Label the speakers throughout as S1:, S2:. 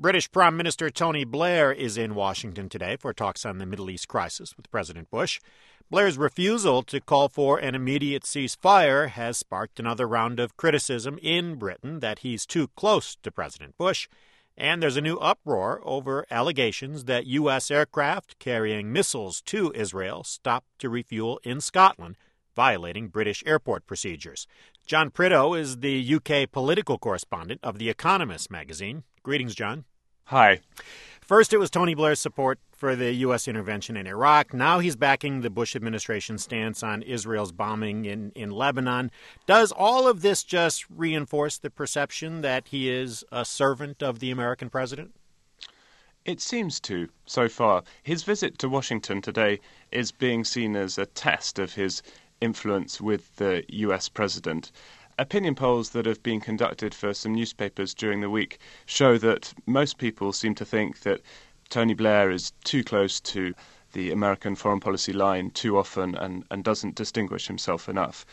S1: British Prime Minister Tony Blair is in Washington today for talks on the Middle East crisis with President Bush. Blair's refusal to call for an immediate ceasefire has sparked another round of criticism in Britain that he's too close to President Bush. And there's a new uproar over allegations that U.S. aircraft carrying missiles to Israel stopped to refuel in Scotland, violating British airport procedures. John Prideaux is the U.K. political correspondent of The Economist magazine. Greetings, John.
S2: Hi.
S1: First, it was Tony Blair's support for the U.S. intervention in Iraq. Now he's backing the Bush administration's stance on Israel's bombing in Lebanon. Does all of this just reinforce the perception that he is a servant of the American president?
S2: It seems to, so far. His visit to Washington today is being seen as a test of his influence with the U.S. president. Opinion polls that have been conducted for some newspapers during the week show that most people seem to think that Tony Blair is too close to the American foreign policy line too often and doesn't distinguish himself enough.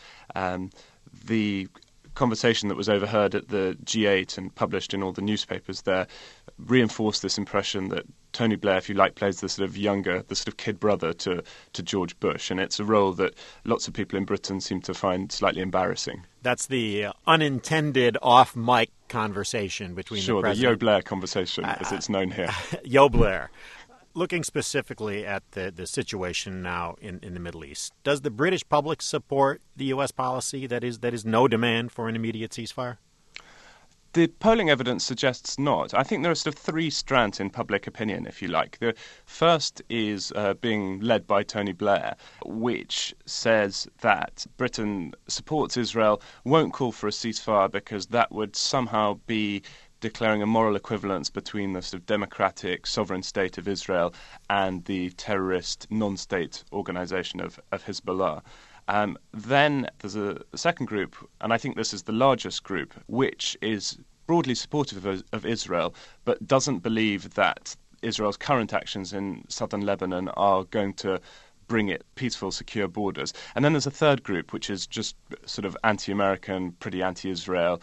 S2: The conversation that was overheard at the G8 and published in all the newspapers there reinforced this impression that Tony Blair, if you like, plays the sort of kid brother to George Bush, and it's a role that lots of people in Britain seem to find slightly embarrassing.
S1: That's the unintended off-mic conversation between the president.
S2: Sure, the Yo Blair conversation, as it's known here.
S1: Yo Blair. Looking specifically at the situation now in the Middle East, does the British public support the U.S. policy that is no demand for an immediate ceasefire?
S2: The polling evidence suggests not. I think there are sort of three strands in public opinion, if you like. The first is being led by Tony Blair, which says that Britain supports Israel, won't call for a ceasefire because that would somehow be declaring a moral equivalence between the sort of democratic sovereign state of Israel and the terrorist non-state organization of Hezbollah. Then there's a second group, and I think this is the largest group, which is broadly supportive of Israel, but doesn't believe that Israel's current actions in southern Lebanon are going to bring it peaceful, secure borders. And then there's a third group, which is just sort of anti-American, pretty anti-Israel,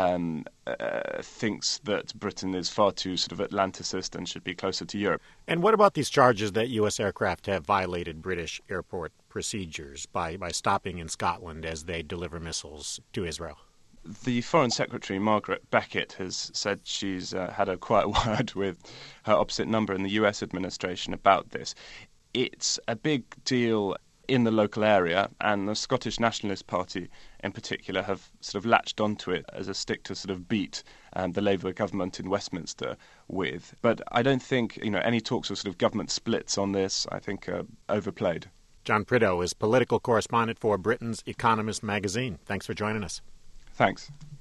S2: thinks that Britain is far too sort of Atlanticist and should be closer to Europe.
S1: And what about these charges that U.S. aircraft have violated British airport procedures by stopping in Scotland as they deliver missiles to Israel?
S2: The Foreign Secretary, Margaret Beckett, has said she's had a quiet word with her opposite number in the U.S. administration about this. It's a big deal in the local area, and the Scottish Nationalist Party in particular have sort of latched onto it as a stick to sort of beat the Labour government in Westminster with. But I don't think any talks of sort of government splits on this, I think, are overplayed.
S1: John Prideaux is political correspondent for Britain's Economist magazine. Thanks for joining us.
S2: Thanks.